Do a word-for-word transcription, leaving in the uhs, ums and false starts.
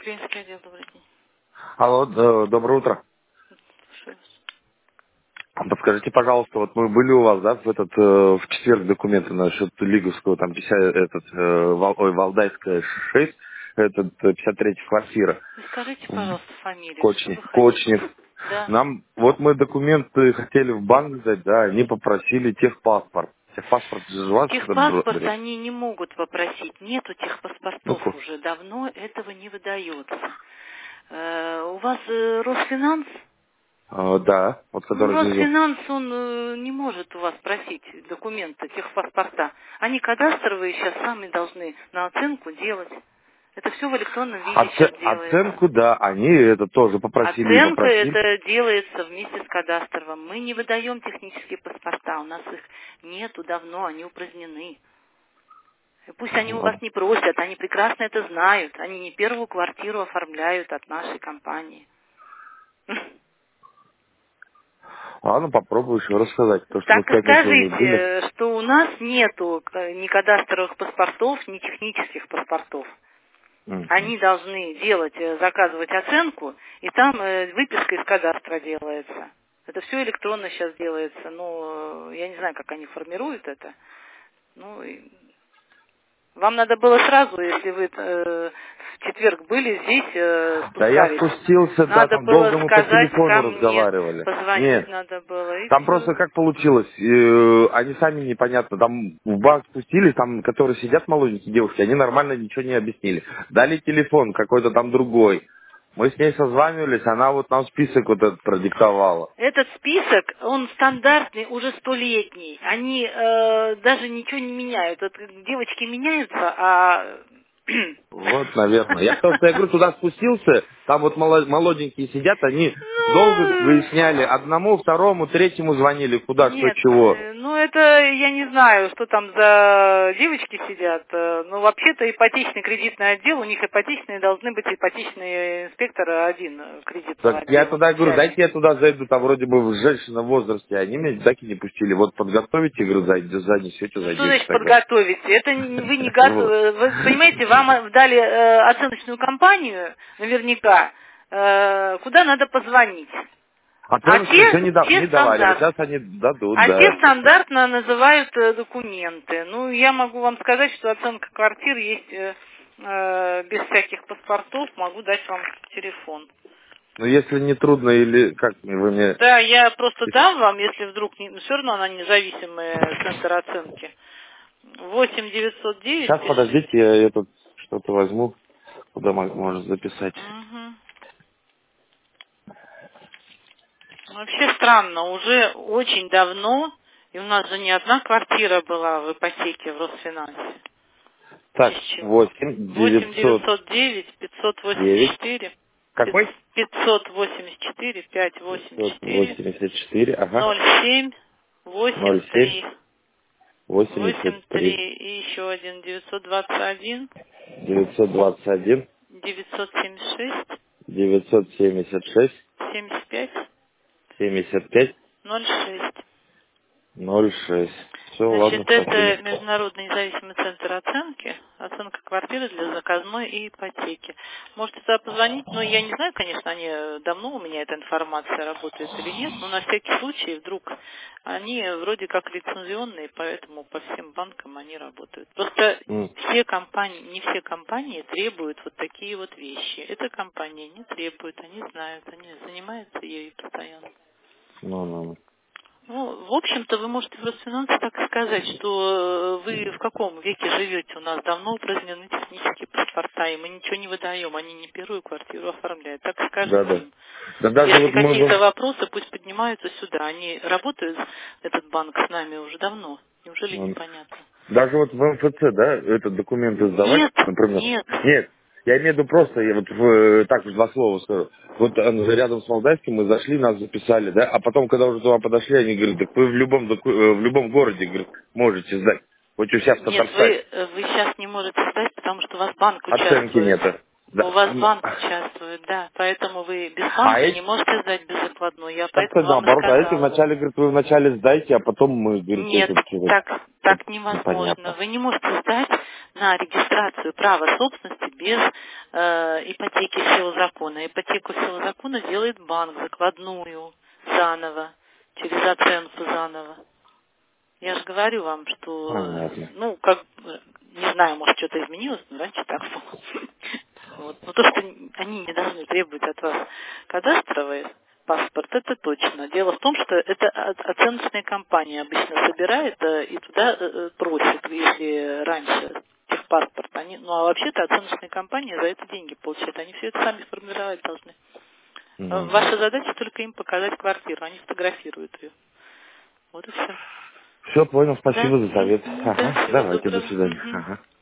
Клинский отдел, добрый день. Алло, д- доброе утро. Слушаю вас. Подскажите, пожалуйста, вот мы были у вас, да, в этот э, в четверг документы насчет Лиговского, там пятьдесят, этот, э, Вал- ой, Валдайская шесть, этот э, пятьдесят третья квартира. Вы скажите, В пожалуйста, фамилию, что Кочнев, вы хотите? Кочнев. Да. Нам, вот мы документы хотели в банк сдать, да, они попросили техпаспорт. Техпаспорт же у вас этот бро- Техпаспорт бред? они не могут попросить. Нету Ну, техпаспортов ку- уже давно, этого не выдается. Э, у вас э, Росфинанс? э, да, вот Ну, который внизу. Росфинанс, он э, не может у вас просить документы, техпаспорта. Они кадастровые сейчас сами должны на оценку делать. Это все в электронном виде Оце- сейчас делается. оценку, да, они это тоже попросили и Оценка попросили. это делается вместе с кадастровым. Мы не выдаем технические паспорта, у нас их нету давно, они упразднены. И пусть они у вас не просят, они прекрасно это знают. Они не первую квартиру оформляют от нашей компании. Ладно, попробую еще рассказать. То, что мы в Так и пятницу у них были. скажите, что у нас нету э, ни кадастровых паспортов, ни технических паспортов. Мгм. Они должны делать, э, заказывать оценку, и там э, выписка из кадастра делается. Это все электронно сейчас делается, но э, я не знаю, как они формируют это. Ну, и вам надо было сразу, если вы э, в четверг были здесь, э, Да я спускались, спустился, да, надо там было долго мы по сказать, телефону ко мне разговаривали. позвонить Нет, надо было, и там все. просто как получилось, э, они сами непонятно, там в банк спустились, там, которые сидят молоденькие девушки, они нормально ничего не объяснили. Дали телефон какой-то там другой. Мы с ней созванивались, она вот нам список вот этот продиктовала. Этот список, он стандартный, уже столетний. Они э, даже ничего не меняют. Вот девочки меняются, а... Вот, наверное. Я потому что, я говорю, туда спустился, там вот моло- молоденькие сидят, они долго Ну, выясняли, одному, второму, третьему звонили, куда, что, нет, чего. э, ну это я не знаю, что там за девочки сидят. э, Ну, вообще-то ипотечный кредитный отдел, у них ипотечные должны быть ипотечные инспекторы один э, кредитного Так я отдела туда говорю, начальник. дайте я туда зайду, там вроде бы женщина в возрасте, они меня так и не пустили. Вот подготовите, говорю, зайдете, занесете, Ну, что зайдете значит тогда. подготовить? Это не- вы не Вот. готовы. Вы понимаете, вам дали э, оценочную компанию, наверняка, э, куда надо позвонить. А Оценочную все те, не, да- те не давали, вот стандарт. сейчас они дадут, А да. те стандартно называют э, документы. Ну, я могу вам сказать, что оценка квартир есть э, э, без всяких паспортов. Могу дать вам телефон. Но если не трудно или как вы мне... Да, я просто дам вам, если вдруг не, все равно она независимый центр оценки. Восемь девятьсот девять Сейчас, подождите, я этот что-то возьму, куда мо- можно записать. Мгм. Вообще странно, уже очень давно, и у нас же не одна квартира была в ипотеке в Росфинансе. Так, Из чего? восемь восемь девятьсот девятьсот девять пятьсот восемьдесят девять. четыре Какой? пятьсот восемьдесят четыре пятьсот восемьдесят пятьсот четыре восемьдесят четыре, ага. ноль семь восемь ноль семь три восемь восемьдесят три три и еще один девятьсот двадцать один девятьсот двадцать один девятьсот семьдесят шесть девятьсот семьдесят шесть семьдесят пять семьдесят пять ноль шесть. ноль шесть. Все, Значит, ладно, спасибо. это Международный независимый центр оценки, оценка квартиры для заказной и ипотеки. Можете туда позвонить, но я не знаю, конечно, они э, давно у меня эта информация работает или нет, но на всякий случай вдруг они вроде как лицензионные, поэтому по всем банкам они работают. Просто М, все компании, не все компании требуют вот такие вот вещи. Эта компания не требует, они знают, они занимаются ею постоянно. Ну, ну, ну. Ну, в общем-то, вы можете в Росфинансе так и сказать, что э, вы в каком веке живете? У нас давно упразднены технические паспорта, и мы ничего не выдаем, они не первую квартиру оформляют. Так и Да, скажите да. им. Да даже Если вот мы какие-то вам- вопросы, пусть поднимаются сюда. Они работают, этот банк, с нами уже давно. Неужели ну, непонятно? даже вот в эм эф цэ, да, этот документы сдавать, Нет, например. нет. Нет, я имею в виду просто, я вот в- так в два слова скажу. Вот э, рядом с Молдавским мы зашли, нас записали, да, а потом, когда уже туда подошли, они говорят, так вы в любом, доку- э, в любом городе, говорят, можете сдать. Вот у себя в Нет, вы, Татарстане. э, вы сейчас не можете сдать, потому что у вас банк Оценки участвует. нет. Да. У вас банк участвует, да, поэтому вы без А банка эти... не можете сдать безоплатную. Я Так поэтому вам и наоборот, а эти сказала. вначале говорят, вы вначале сдайте, а потом мы, говорит, Нет, эти чего. так, так невозможно. Непонятно. Вы не можете сдать на регистрацию права собственности без э, ипотеки в силу закона. Ипотеку в силу закона делает банк закладную заново, через оценку заново. Я же говорю вам, что, Понятно. ну, как, бы, не знаю, может, что-то изменилось, но раньше так было. Вот. Но то, что они не должны требовать от вас кадастровый паспорт, это точно. Дело в том, что это оценочная компания обычно собирает э, и туда э, просит, если раньше техпаспорт. Они, ну, а вообще-то оценочная компания за это деньги получает. Они все это сами формировать должны. Угу. Ваша задача только им показать квартиру, они фотографируют ее. Вот и все. Все, понял, спасибо Да? за совет. Мгм. Да, Ага, всего давайте, до доброго. свидания. Мгм. Ага.